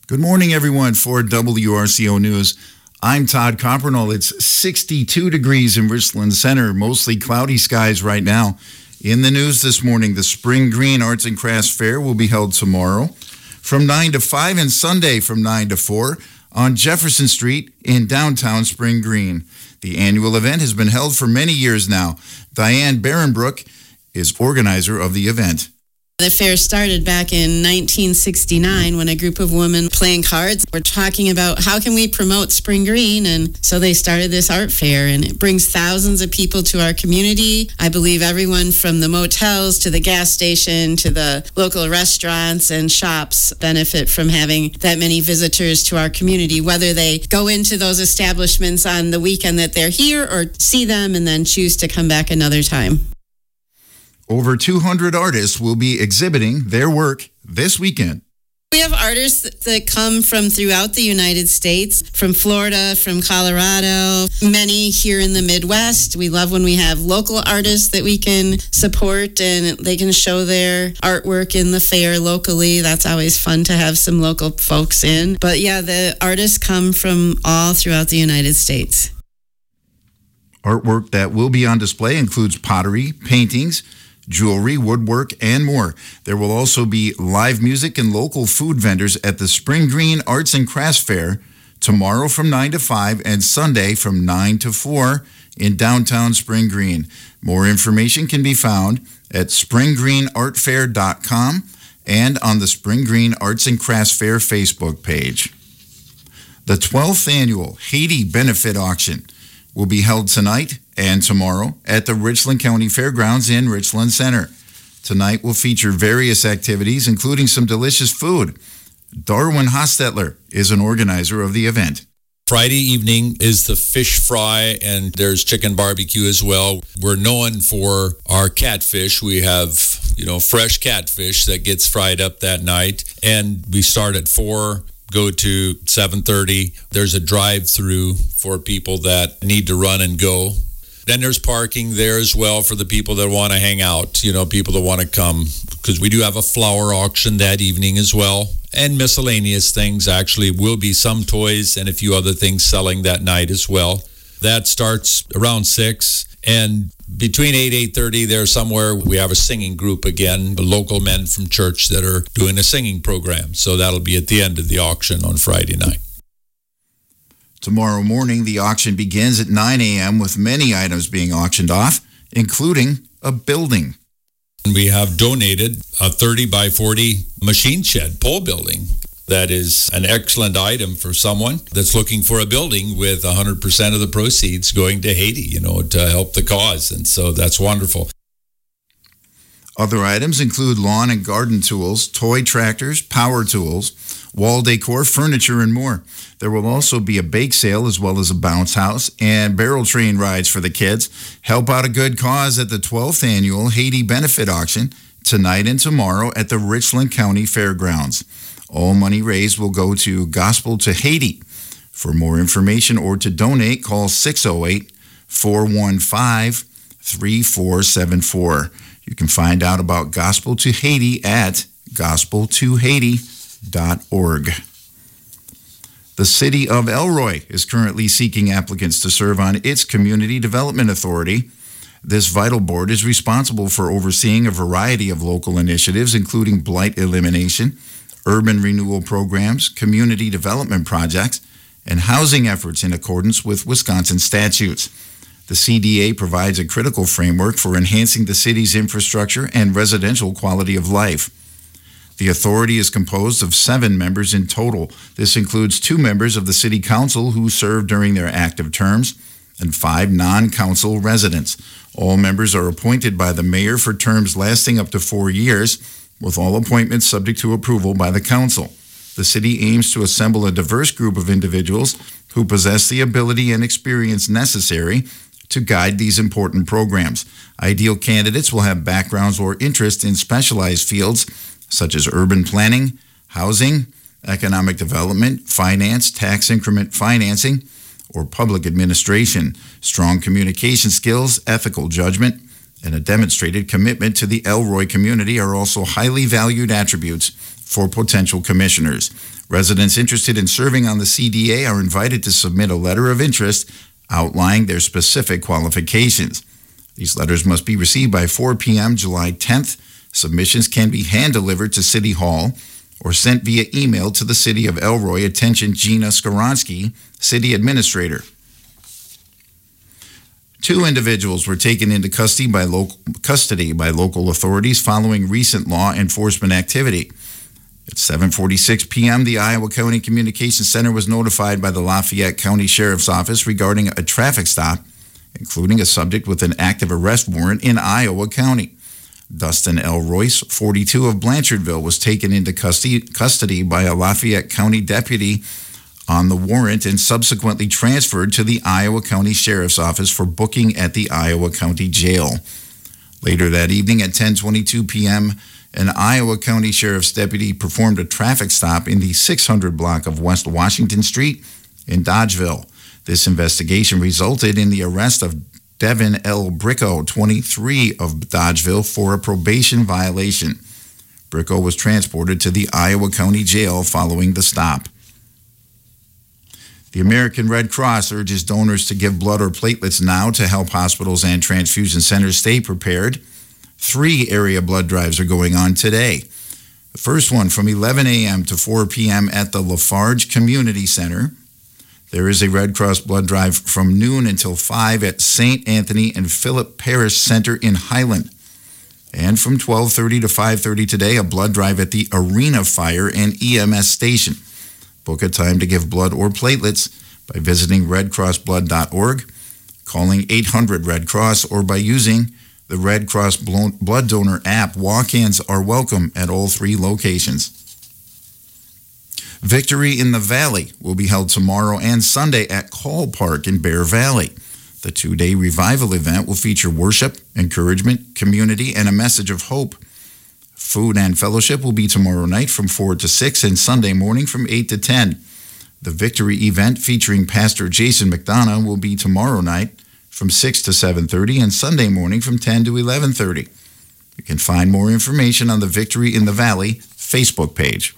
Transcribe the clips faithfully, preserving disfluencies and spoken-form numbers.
Good morning, everyone. For W R C O News, I'm Todd Coppernall. It's sixty-two degrees in Richland Center, mostly cloudy skies right now. In the news this morning, the Spring Green Arts and Crafts Fair will be held tomorrow from nine to five and Sunday from nine to four on Jefferson Street in downtown Spring Green. The annual event has been held for many years now. Diane Barenbrook is organizer of the event. The fair started back in nineteen sixty-nine when a group of women playing cards were talking about how can we promote Spring Green, and so they started this art fair, and it brings thousands of people to our community. I believe everyone from the motels to the gas station to the local restaurants and shops benefit from having that many visitors to our community, whether they go into those establishments on the weekend that they're here or see them and then choose to come back another time. Over two hundred artists will be exhibiting their work this weekend. We have artists that come from throughout the United States, from Florida, from Colorado, many here in the Midwest. We love when we have local artists that we can support and they can show their artwork in the fair locally. That's always fun to have some local folks in. But yeah, the artists come from all throughout the United States. Artwork that will be on display includes pottery, paintings, jewelry, woodwork, and more. There will also be live music and local food vendors at the Spring Green Arts and Crafts Fair tomorrow from nine to five and Sunday from nine to four in downtown Spring Green. More information can be found at spring green art fair dot com and on the Spring Green Arts and Crafts Fair Facebook page. The twelfth annual Haiti Benefit Auction will be held tonight and tomorrow at the Richland County Fairgrounds in Richland Center. Tonight will feature various activities, including some delicious food. Darwin Hostetler is an organizer of the event. Friday evening is the fish fry, and there's chicken barbecue as well. We're known for our catfish. We have, you know, fresh catfish that gets fried up that night, and we start at four. Go to seven thirty. There's a drive-through for people that need to run and go. Then there's parking there as well for the people that want to hang out, you know, people that want to come, because we do have a flower auction that evening as well, and miscellaneous things. Actually will be some toys and a few other things selling that night as well. That starts around six, and between eight, eight thirty, there's somewhere we have a singing group again, the local men from church that are doing a singing program. So that'll be at the end of the auction on Friday night. Tomorrow morning, the auction begins at nine a.m. with many items being auctioned off, including a building. We have donated a thirty by forty machine shed pole building. That is an excellent item for someone that's looking for a building, with one hundred percent of the proceeds going to Haiti, you know, to help the cause. And so that's wonderful. Other items include lawn and garden tools, toy tractors, power tools, wall decor, furniture, and more. There will also be a bake sale as well as a bounce house and barrel train rides for the kids. Help out a good cause at the twelfth Annual Haiti Benefit Auction tonight and tomorrow at the Richland County Fairgrounds. All money raised will go to Gospel to Haiti. For more information or to donate, call six oh eight, four one five, three four seven four. You can find out about Gospel to Haiti at gospel to haiti dot org. The City of Elroy is currently seeking applicants to serve on its Community Development Authority. This vital board is responsible for overseeing a variety of local initiatives, including blight elimination, urban renewal programs, community development projects, and housing efforts in accordance with Wisconsin statutes. The C D A provides a critical framework for enhancing the city's infrastructure and residential quality of life. The authority is composed of seven members in total. This includes two members of the City Council who serve during their active terms, and five non-council residents. All members are appointed by the mayor for terms lasting up to four years, with all appointments subject to approval by the council. The city aims to assemble a diverse group of individuals who possess the ability and experience necessary to guide these important programs. Ideal candidates will have backgrounds or interest in specialized fields such as urban planning, housing, economic development, finance, tax increment financing, or public administration. Strong communication skills, ethical judgment, and a demonstrated commitment to the Elroy community are also highly valued attributes for potential commissioners. Residents interested in serving on the C D A are invited to submit a letter of interest outlining their specific qualifications. These letters must be received by four p.m. July tenth. Submissions can be hand-delivered to City Hall or sent via email to the City of Elroy. Attention, Gina Skoronsky, City Administrator. Two individuals were taken into custody by, local, custody by local authorities following recent law enforcement activity. At seven forty-six p.m., the Iowa County Communications Center was notified by the Lafayette County Sheriff's Office regarding a traffic stop, including a subject with an active arrest warrant in Iowa County. Dustin L. Royce, forty-two, of Blanchardville, was taken into custody, custody by a Lafayette County deputy on the warrant and subsequently transferred to the Iowa County Sheriff's Office for booking at the Iowa County Jail. Later that evening at ten twenty-two p.m., an Iowa County Sheriff's deputy performed a traffic stop in the six hundred block of West Washington Street in Dodgeville. This investigation resulted in the arrest of Devin L. Bricko, twenty-three, of Dodgeville, for a probation violation. Bricko was transported to the Iowa County Jail following the stop. The American Red Cross urges donors to give blood or platelets now to help hospitals and transfusion centers stay prepared. Three area blood drives are going on today. The first one from eleven a.m. to four p.m. at the Lafarge Community Center. There is a Red Cross blood drive from noon until five at Saint Anthony and Philip Parish Center in Highland. And from twelve thirty to five thirty today, a blood drive at the Arena Fire and E M S Station. Book a time to give blood or platelets by visiting red cross blood dot org, calling eight hundred red cross, or by using the Red Cross Blood Donor app. Walk-ins are welcome at all three locations. Victory in the Valley will be held tomorrow and Sunday at Call Park in Bear Valley. The two-day revival event will feature worship, encouragement, community, and a message of hope. Food and fellowship will be tomorrow night from four to six and Sunday morning from eight to ten. The Victory event featuring Pastor Jason McDonough will be tomorrow night from six to seven thirty and Sunday morning from ten to eleven thirty. You can find more information on the Victory in the Valley Facebook page.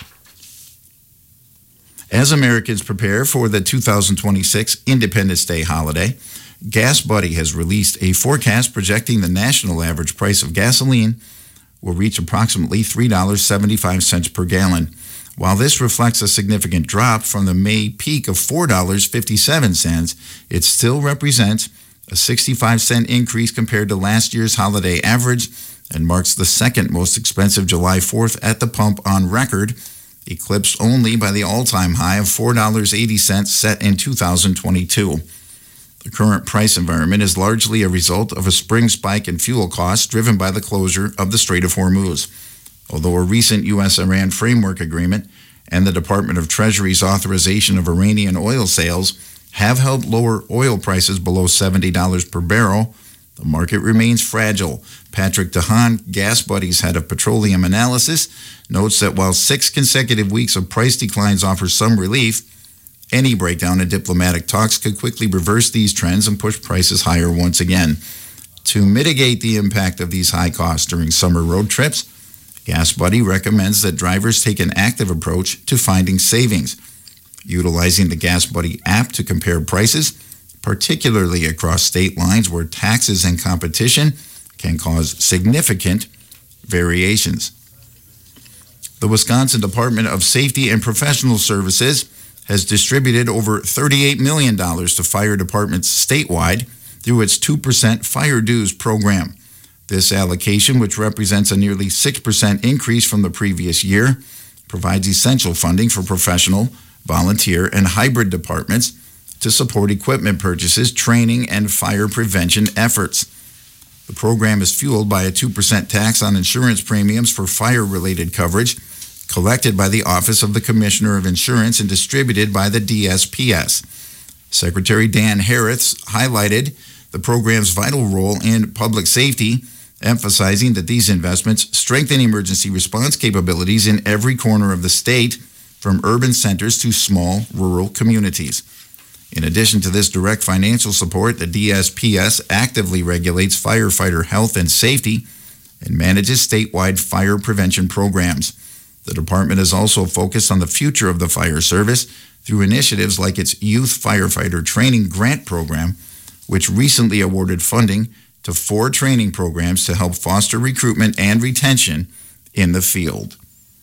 As Americans prepare for the two thousand twenty-six Independence Day holiday, Gas Buddy has released a forecast projecting the national average price of gasoline will reach approximately three dollars and seventy-five cents per gallon. While this reflects a significant drop from the May peak of four dollars and fifty-seven cents, it still represents a sixty-five cent increase compared to last year's holiday average and marks the second most expensive July fourth at the pump on record, eclipsed only by the all-time high of four dollars and eighty cents set in two thousand twenty-two. The current price environment is largely a result of a spring spike in fuel costs driven by the closure of the Strait of Hormuz. Although a recent U S Iran framework agreement and the Department of Treasury's authorization of Iranian oil sales have helped lower oil prices below seventy dollars per barrel, the market remains fragile. Patrick DeHaan, Gas Buddy's head of petroleum analysis, notes that while six consecutive weeks of price declines offer some relief, any breakdown in diplomatic talks could quickly reverse these trends and push prices higher once again. To mitigate the impact of these high costs during summer road trips, Gas Buddy recommends that drivers take an active approach to finding savings, utilizing the Gas Buddy app to compare prices, particularly across state lines where taxes and competition can cause significant variations. The Wisconsin Department of Safety and Professional Services has distributed over thirty-eight million dollars to fire departments statewide through its two percent fire dues program. This allocation, which represents a nearly six percent increase from the previous year, provides essential funding for professional, volunteer, and hybrid departments to support equipment purchases, training, and fire prevention efforts. The program is fueled by a two percent tax on insurance premiums for fire-related coverage collected by the Office of the Commissioner of Insurance and distributed by the D S P S. Secretary Dan Harris highlighted the program's vital role in public safety, emphasizing that these investments strengthen emergency response capabilities in every corner of the state, from urban centers to small rural communities. In addition to this direct financial support, the D S P S actively regulates firefighter health and safety and manages statewide fire prevention programs. The department is also focused on the future of the fire service through initiatives like its Youth Firefighter Training Grant Program, which recently awarded funding to four training programs to help foster recruitment and retention in the field.